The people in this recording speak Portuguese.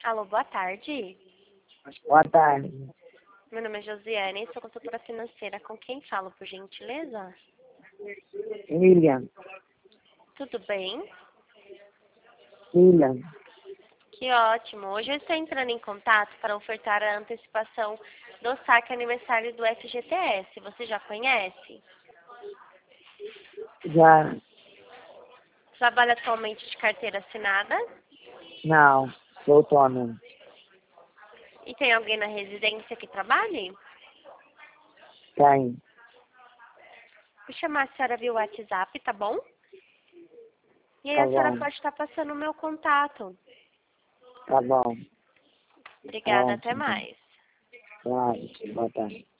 Alô, boa tarde. Boa tarde. Meu nome é Josiane, sou consultora financeira. Com quem falo, por gentileza? William. Tudo bem? William. Que ótimo. Hoje eu estou entrando em contato para ofertar a antecipação do saque aniversário do FGTS. Você já conhece? Já. Trabalha atualmente de carteira assinada? Não. Sou autônomo. E tem alguém na residência que trabalhe? Tem. Vou chamar a senhora via WhatsApp, tá bom? E aí Tá a senhora bom. pode estar passando o meu contato. Tá bom. Obrigada, até Ótimo. mais. Claro. Boa tarde.